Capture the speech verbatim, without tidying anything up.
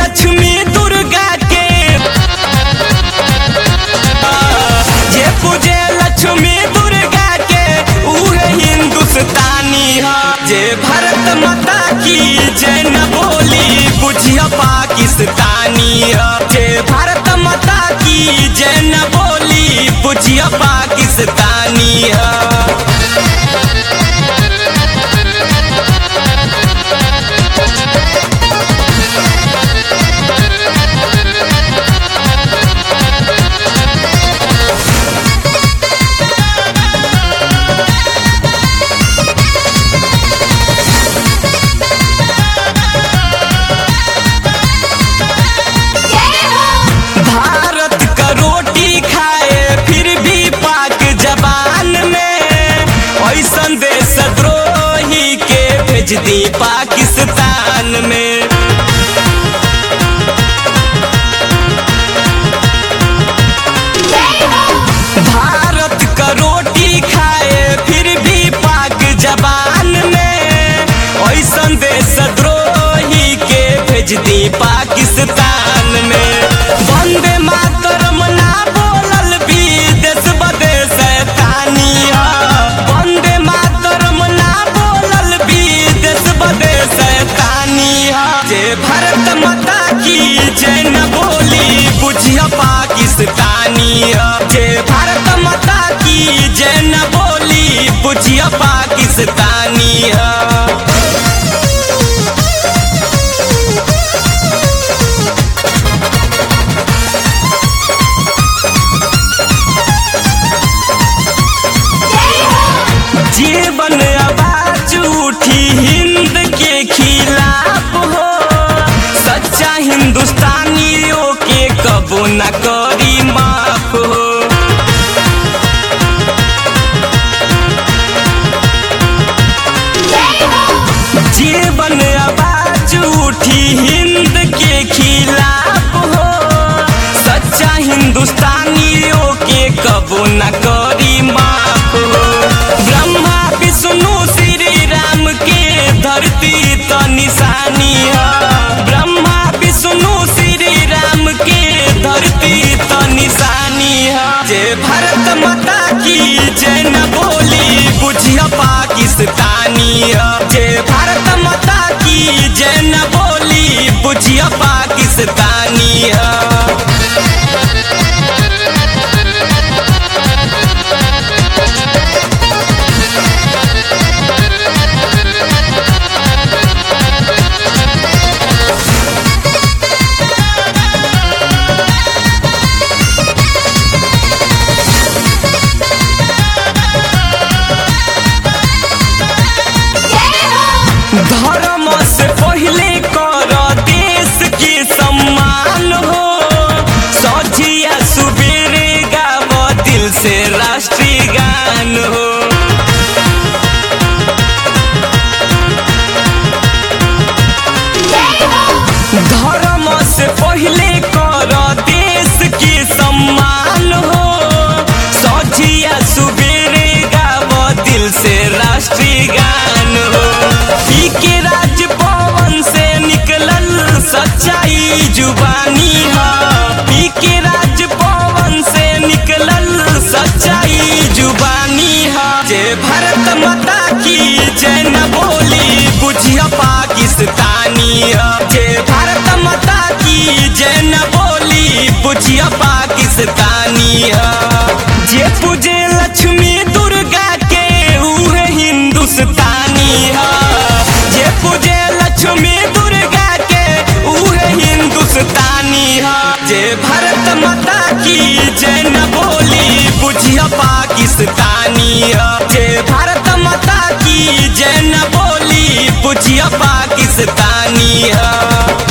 लक्ष्मी दुर्गा के, जे पूजे लक्ष्मी दुर्गा के उहे हिंदुस्तानी है। जे भारत माता की जय न बोली बुझिया पाकिस्तानी है। जे भारत माता की जय न बोली बुझिया पाकिस्तानी है। देशद्रोही के भेज दी पाकिस्तान में। भारत का रोटी खाए फिर भी पाक जबान में, ऐसन देशद्रोही के भेज दी पाकिस्तान में। वंदे मातरम ना बोलल भी देश बदेश शैतानी है। वंदे मातरम ना बोलल भी देश बदेश शैतानी है। जे भारत माता की जय न बोली बुझिया पाकिस्तानी है। जे भारत माता की जय न बोली बुझिया पाकिस्तानी है। जीवन आवाज उठी हिंद के खिलाफ हो, सच्चा हिंदुस्तानियों के कबो न करी माफ हो। जीवन आवाज उठी हिंद के खिलाफ हो, सच्चा हिंदुस्तानियों के कबो न करी माफ हो। ब्रह्मा विष्णु श्री राम के धरती तो निशानी है। ब्रह्मा विष्णु श्री राम के धरती तो निशानी है। जे भारत माता की जय न बोली बुझिया पाकिस्तानी है। जे भारत माता की जय न बोली बुझिया पाकिस्तानी है। धर्म से पहले कर देश के सम्मान हो, सझिया सुबेरे गाव दिल से राष्ट्रीय गान हो। धर्म से पहले कर देश के सम्मान हो, सझिया सुबेरे गाव दिल से राष्ट्रीय गान हो। पी के राजभवन से निकलल सच्चाई जुबानी है। पी के राजभवन से निकलल सच्चाई जुबानी है। जे भारत माता की जय न बोली बुझिया पाकिस्तानी है। जे भारत माता की जय न बोली बुझिया पाकिस्तानी है। जे पूजे लक्ष्मी दुर्गा के उहे हिंदुस्तानी है। जे पूजे लक्ष्मी दुर्गा के उहे हिंदुस्तानी है। जे भारत माता की जय न बोली बुझिया पाकिस्तानी है। जे भारत माता की जय न बोली बुझिया पाकिस्तानी है।